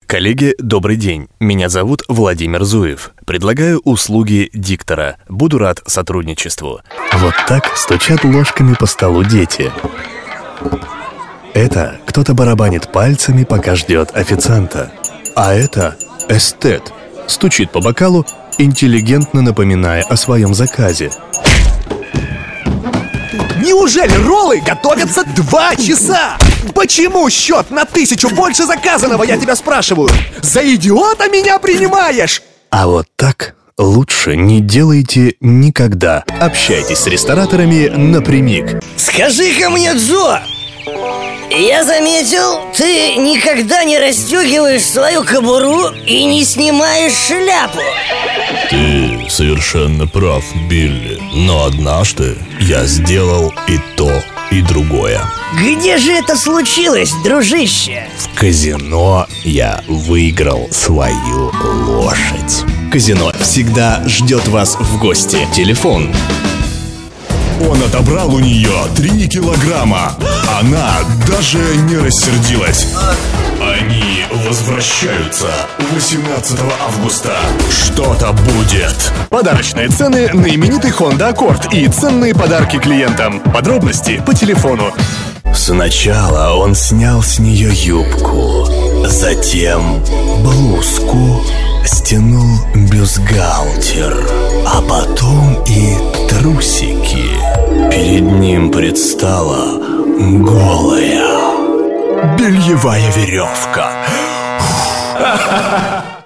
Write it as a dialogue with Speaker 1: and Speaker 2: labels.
Speaker 1: Коллеги, добрый день. Меня зовут Владимир Зуев. Предлагаю услуги диктора. Буду рад сотрудничеству. Вот так стучат ложками по столу дети. Это кто-то барабанит пальцами, пока ждет официанта. А это эстет. Стучит по бокалу, интеллигентно напоминая о своем заказе.
Speaker 2: Неужели роллы готовятся 2 часа? Почему счет на 1000 больше заказанного, я тебя спрашиваю? За идиота меня принимаешь?
Speaker 1: А вот так лучше не делайте никогда. Общайтесь с рестораторами напрямик.
Speaker 3: Скажи-ка мне, Джо, я заметил, ты никогда не расстегиваешь свою кобуру и не снимаешь шляпу.
Speaker 4: Ты совершенно прав, Билли. Но однажды я сделал и то, и другое.
Speaker 3: Где же это случилось, дружище?
Speaker 4: В казино я выиграл свою лошадь.
Speaker 1: Казино всегда ждет вас в гости. Телефон.
Speaker 4: Он отобрал у нее 3 килограмма. Она даже не рассердилась. Они возвращаются 18 августа. Что-то будет.
Speaker 5: Подарочные цены на именитый Honda Accord и ценные подарки клиентам. Подробности по телефону.
Speaker 1: Сначала он снял с нее юбку, затем блузку, стянул бюстгальтер, а потом и трусики. Перед ним предстала голая бельевая веревка.